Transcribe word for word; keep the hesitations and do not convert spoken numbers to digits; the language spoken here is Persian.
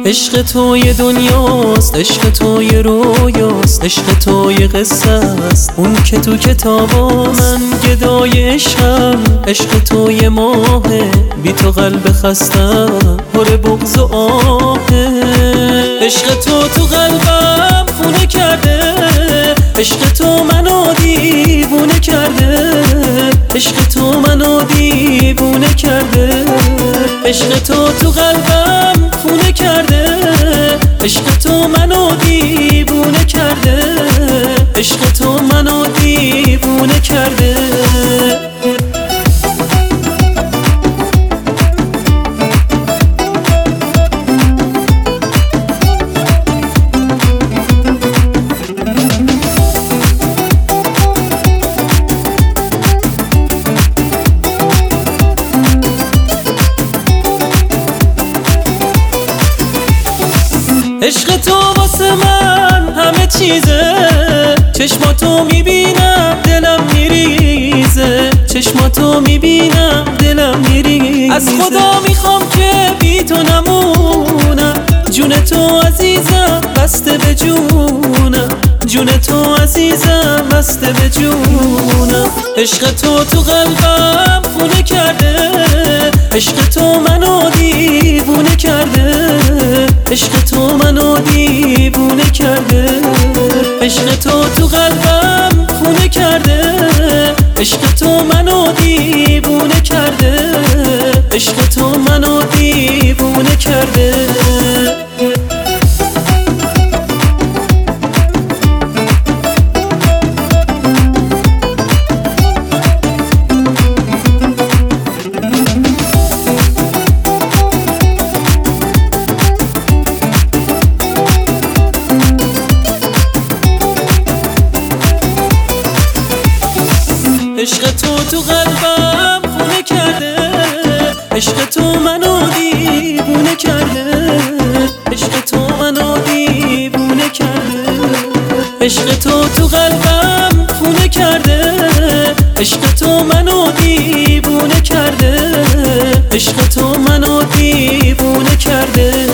عشق تو یه دنیاست، عشق تو یه رویاست، عشق تو یه قصه است اون که تو کتابا. من گدای عشقم، عشق تو یه ماهه، بی تو قلب خستم پر بغض و آهه. عشق تو تو قلبم خونه کرده، عشق تو منو دیوونه کرده، عشق تو منو دیوونه کرده. عشق تو تو قلبم خونه کرده، عشق تو منو دیوونه کرده، عشق تو منو دیوونه کرده. عشق تو واسه من همه چیزه، چشماتو میبینم دلم میریزه، چشماتو میبینم دلم میریزه. از خدا میخوام که بی تو نمونم، جون تو عزیزم بسته به جونم، جون تو عزیزم بسته به جونم. عشق تو تو قلبم خونه کرده، عشق تو منو دیوونه کرده، عشق تو منو دیوونه کرده. عشق تو تو قلبم خونه کرده، عشق تو منو دیوونه کرده، عشق تو منو دیوونه کرده. عشق تو تو قلبم خونه کرده، عشق تو منو دیوونه کرده، عشق تو منو دیوونه کرده. عشق تو تو قلبم خونه کرده، عشق تو منو دیوونه کرده، عشق تو منو دیوونه کرده.